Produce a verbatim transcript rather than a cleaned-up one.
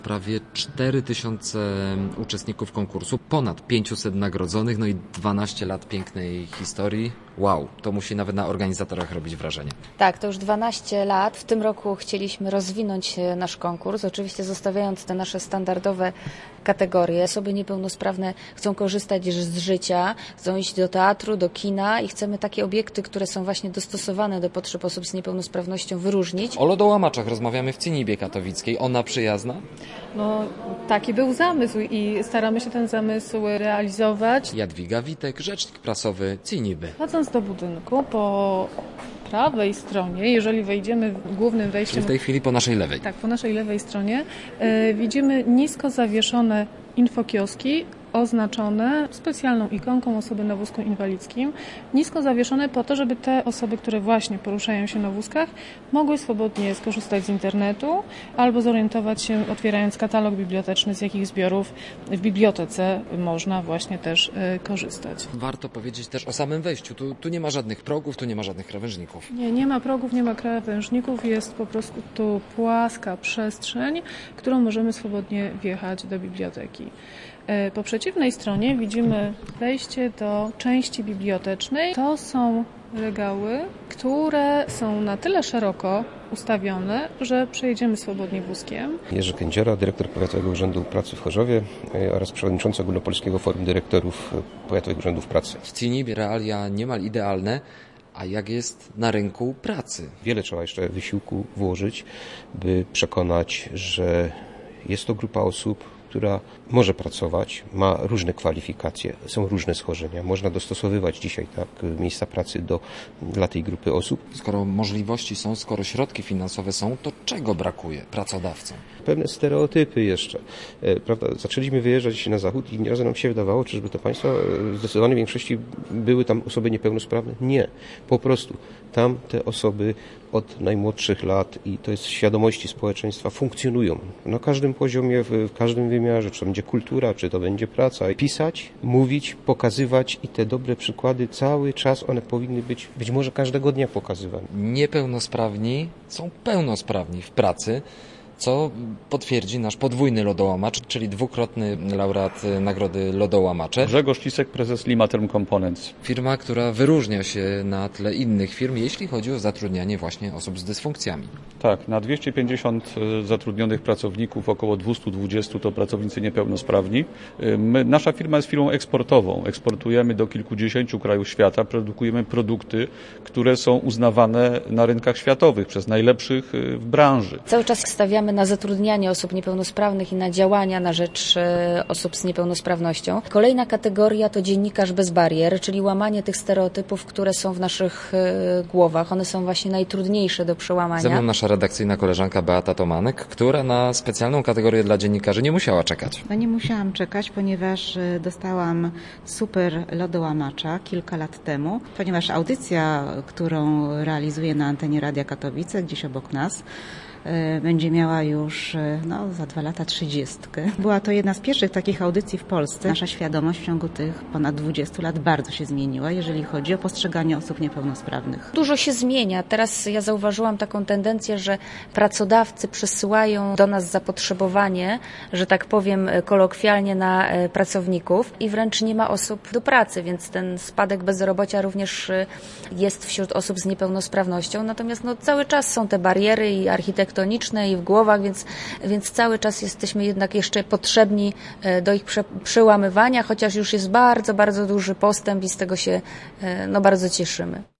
Prawie cztery tysiące uczestników konkursu, ponad pięćset nagrodzonych, no i dwanaście lat pięknej historii. Wow, to musi nawet na organizatorach robić wrażenie. Tak, to już dwanaście lat. W tym roku chcieliśmy rozwinąć nasz konkurs, oczywiście zostawiając te nasze standardowe kategorie. Osoby niepełnosprawne chcą korzystać z życia, chcą iść do teatru, do kina i chcemy takie obiekty, które są właśnie dostosowane do potrzeb osób z niepełnosprawnością, wyróżnić. O lodołamaczach rozmawiamy w Cinibie Katowickiej. Ona przyjazna? No, taki był zamysł i staramy się ten zamysł realizować. Jadwiga Witek, rzecznik prasowy Ciniby. Wchodząc do budynku, po prawej stronie, jeżeli wejdziemy głównym wejściem... W tej chwili po naszej lewej. Tak, po naszej lewej stronie e, widzimy nisko zawieszone infokioski, oznaczone specjalną ikonką osoby na wózku inwalidzkim, nisko zawieszone po to, żeby te osoby, które właśnie poruszają się na wózkach, mogły swobodnie skorzystać z internetu albo zorientować się, otwierając katalog biblioteczny, z jakich zbiorów w bibliotece można właśnie też y, korzystać. Warto powiedzieć też o samym wejściu. Tu, tu nie ma żadnych progów, tu nie ma żadnych krawężników. Nie, nie ma progów, nie ma krawężników, jest po prostu tu płaska przestrzeń, którą możemy swobodnie wjechać do biblioteki. Po przeciwnej stronie widzimy wejście do części bibliotecznej. To są regały, które są na tyle szeroko ustawione, że przejedziemy swobodnie wózkiem. Jerzy Kędziora, dyrektor Powiatowego Urzędu Pracy w Chorzowie oraz przewodniczący Ogólnopolskiego Forum Dyrektorów Powiatowych Urzędów Pracy. W Cinibie realia niemal idealne. A jak jest na rynku pracy? Wiele trzeba jeszcze wysiłku włożyć, by przekonać, że jest to grupa osób, która może pracować, ma różne kwalifikacje, są różne schorzenia. Można dostosowywać dzisiaj tak miejsca pracy do, dla tej grupy osób. Skoro możliwości są, skoro środki finansowe są, to czego brakuje pracodawcom? Pewne stereotypy jeszcze. Prawda? Zaczęliśmy wyjeżdżać na zachód i nieraz nam się wydawało, czyżby to państwa w zdecydowanej większości były tam osoby niepełnosprawne? Nie. Po prostu tam te osoby od najmłodszych lat i to jest świadomości społeczeństwa funkcjonują na każdym poziomie, w każdym wymiarze, czy to będzie kultura, czy to będzie praca. Pisać, mówić, pokazywać i te dobre przykłady cały czas one powinny być, być może każdego dnia pokazywane. Niepełnosprawni są pełnosprawni w pracy, co potwierdzi nasz podwójny lodołamacz, czyli dwukrotny laureat nagrody Lodołamacze. Grzegorz Lisek, prezes Limaterm Components. Firma, która wyróżnia się na tle innych firm, jeśli chodzi o zatrudnianie właśnie osób z dysfunkcjami. Tak, na dwieście pięćdziesiąt zatrudnionych pracowników, około dwieście dwadzieścia to pracownicy niepełnosprawni. My, nasza firma jest firmą eksportową. Eksportujemy do kilkudziesięciu krajów świata, produkujemy produkty, które są uznawane na rynkach światowych przez najlepszych w branży. Cały czas stawiamy na zatrudnianie osób niepełnosprawnych i na działania na rzecz osób z niepełnosprawnością. Kolejna kategoria to dziennikarz bez barier, czyli łamanie tych stereotypów, które są w naszych głowach. One są właśnie najtrudniejsze do przełamania. Ze mną nasza redakcyjna koleżanka Beata Tomanek, która na specjalną kategorię dla dziennikarzy nie musiała czekać. No nie musiałam czekać, ponieważ dostałam super lodołamacza kilka lat temu, ponieważ audycja, którą realizuję na antenie Radia Katowice, gdzieś obok nas, będzie miała już no, za dwa lata trzydziestkę. Była to jedna z pierwszych takich audycji w Polsce. Nasza świadomość w ciągu tych ponad dwudziestu lat bardzo się zmieniła, jeżeli chodzi o postrzeganie osób niepełnosprawnych. Dużo się zmienia. Teraz ja zauważyłam taką tendencję, że pracodawcy przesyłają do nas zapotrzebowanie, że tak powiem kolokwialnie, na pracowników i wręcz nie ma osób do pracy, więc ten spadek bezrobocia również jest wśród osób z niepełnosprawnością. Natomiast no, cały czas są te bariery i architektoniczne i w głowach, więc, więc cały czas jesteśmy jednak jeszcze potrzebni do ich prze, przełamywania, chociaż już jest bardzo, bardzo duży postęp i z tego się no, bardzo cieszymy.